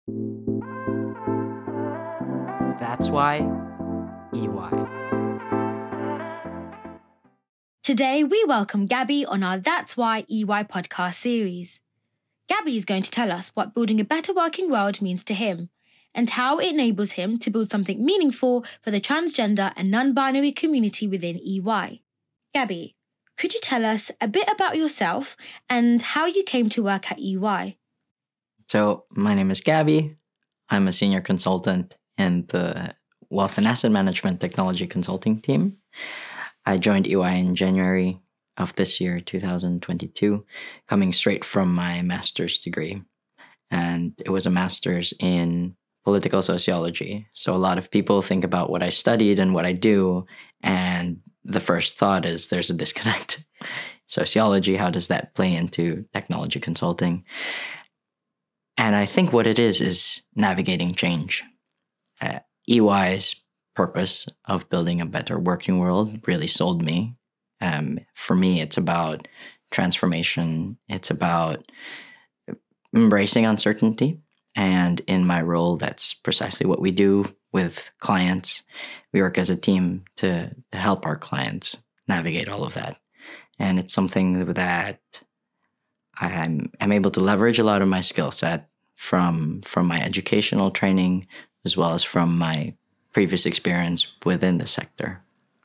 That's why EY. Today, we welcome Gabby on our That's Why EY podcast series. Gabby is going to tell us what building a better working world means to him and how it enables him to build something meaningful for the transgender and non-binary community within EY. Gabby, could you tell us a bit about yourself and how you came to work at EY? So, my name is Gabby. I'm a senior consultant in the Wealth and Asset Management Technology Consulting team. I joined EY in January of this year, 2022, coming straight from my master's degree. And it was a master's in political sociology. So a lot of people think about what I studied and what I do, and the first thought is there's a disconnect. Sociology, how does that play into technology consulting? And I think what it is navigating change. EY's purpose of building a better working world really sold me. For me, it's about transformation. It's about embracing uncertainty. And in my role, that's precisely what we do with clients. We work as a team to help our clients navigate all of that. And it's something that I'm able to leverage a lot of my skill set from my educational training, as well as from my previous experience within the sector.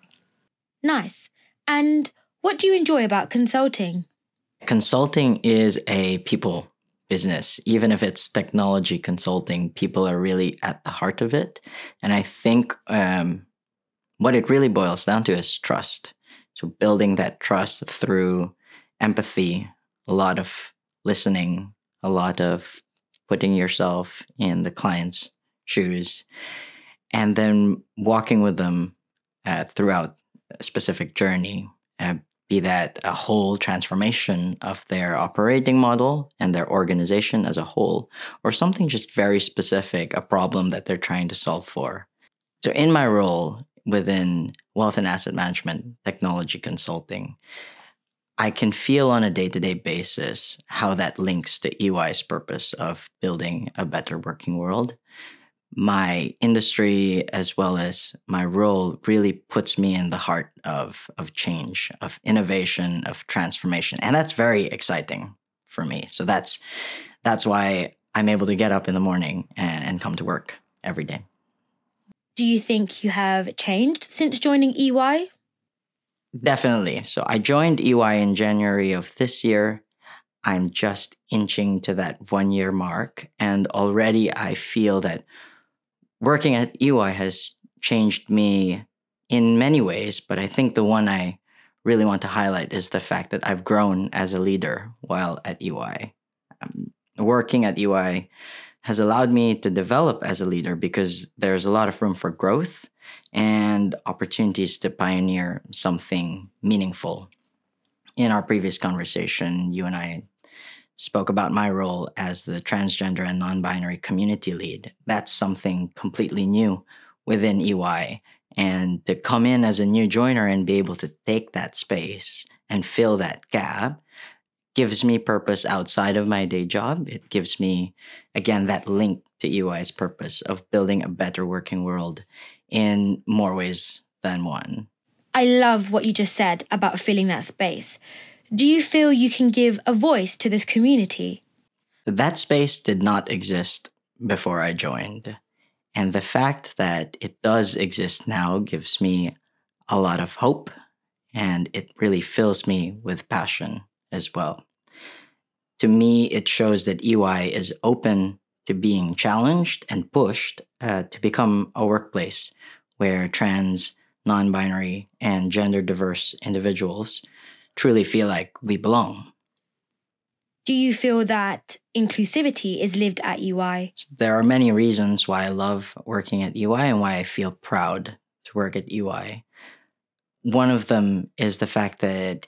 Nice. And what do you enjoy about consulting? Consulting is a people business. Even if it's technology consulting, people are really at the heart of it. And I think what it really boils down to is trust. So building that trust through empathy, a lot of listening, a lot of putting yourself in the client's shoes, and then walking with them throughout a specific journey, be that a whole transformation of their operating model and their organization as a whole, or something just very specific, a problem that they're trying to solve for. So in my role within Wealth and Asset Management Technology Consulting, I can feel on a day-to-day basis how that links to EY's purpose of building a better working world. My industry, as well as my role, really puts me in the heart of change, of innovation, of transformation. And that's very exciting for me. So that's why I'm able to get up in the morning and come to work every day. Do you think you have changed since joining EY? Definitely. So I joined EY in January of this year. I'm just inching to that 1-year mark. And already I feel that working at EY has changed me in many ways, but I think the one I really want to highlight is the fact that I've grown as a leader while at EY. Working at EY has allowed me to develop as a leader because there's a lot of room for growth and opportunities to pioneer something meaningful. In our previous conversation, you and I spoke about my role as the transgender and non-binary community lead. That's something completely new within EY. And to come in as a new joiner and be able to take that space and fill that gap gives me purpose outside of my day job. It gives me, again, that link to EY's purpose of building a better working world in more ways than one. I love what you just said about filling that space. Do you feel you can give a voice to this community? That space did not exist before I joined. And the fact that it does exist now gives me a lot of hope, and it really fills me with passion as well. To me, it shows that EY is open to being challenged and pushed to become a workplace where trans, non-binary, and gender-diverse individuals truly feel like we belong. Do you feel that inclusivity is lived at EY? There are many reasons why I love working at EY and why I feel proud to work at EY. One of them is the fact that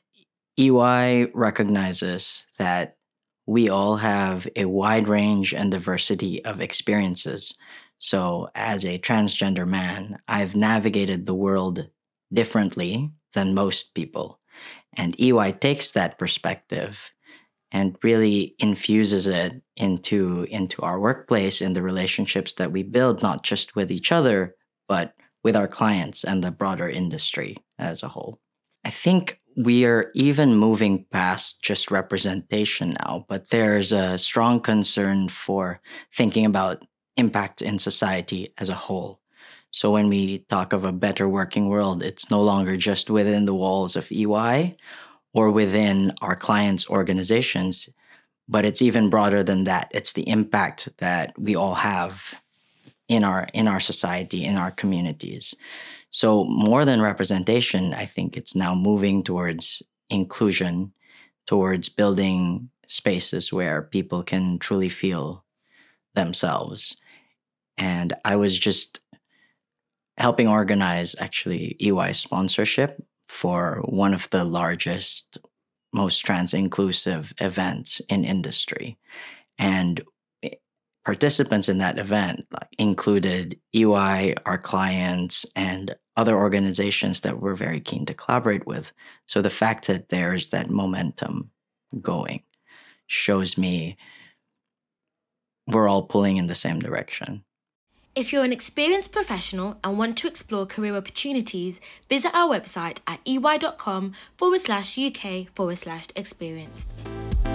EY recognizes that we all have a wide range and diversity of experiences. So as a transgender man, I've navigated the world differently than most people. And EY takes that perspective and really infuses it into our workplace and the relationships that we build, not just with each other, but with our clients and the broader industry as a whole. I think we are even moving past just representation now, but there's a strong concern for thinking about impact in society as a whole. So when we talk of a better working world, it's no longer just within the walls of EY or within our clients' organizations, but it's even broader than that. It's the impact that we all have in our society, in our communities. So more than representation, I think it's now moving towards inclusion, towards building spaces where people can truly feel themselves. And I was just helping organize actually EY sponsorship for one of the largest, most trans-inclusive events in industry. And participants in that event included EY, our clients, and other organizations that we're very keen to collaborate with. So the fact that there's that momentum going shows me we're all pulling in the same direction. If you're an experienced professional and want to explore career opportunities, visit our website at ey.com/UK/experienced.